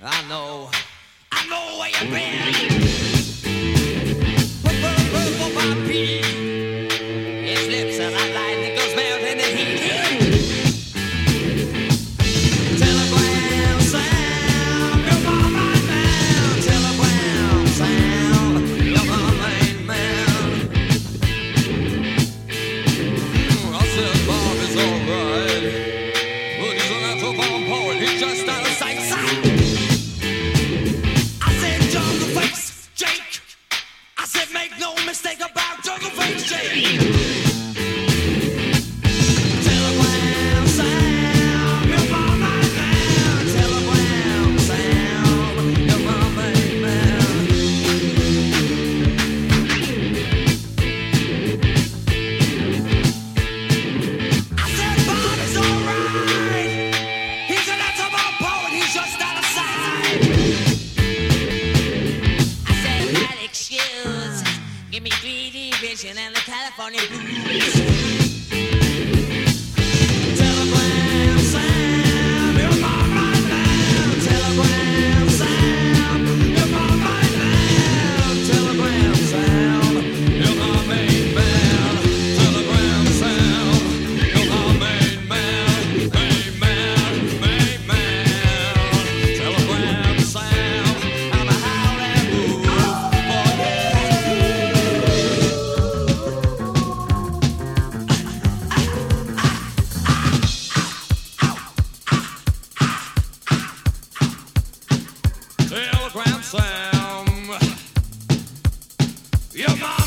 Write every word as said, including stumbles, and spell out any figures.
I know, I know where you've been. Purple, purple, my beat. His lips are like lightning, goes melt in the heat. Telegram sound, you're my main man. Telegram sound, you're my main man. Mm, I said Bob is alright, but he's a natural born poet. He's just out of sight, sight. Make no mistake about Jungle Face Jake. Telegram sound, you're my main man. Telegram sound, you're my main man. I said Bob is alright. He's a natural poet, he's just out of sight. I said that excuse. Give me three D vision and the California blues. Telegram sound, you're my main man. Telegram sound, you're my main man. Telegram sound, you're my main man. Telegram sound, you're my main man. Main man, main man. Telegram sound, I'm a howling move for you. Telegram sound, you're my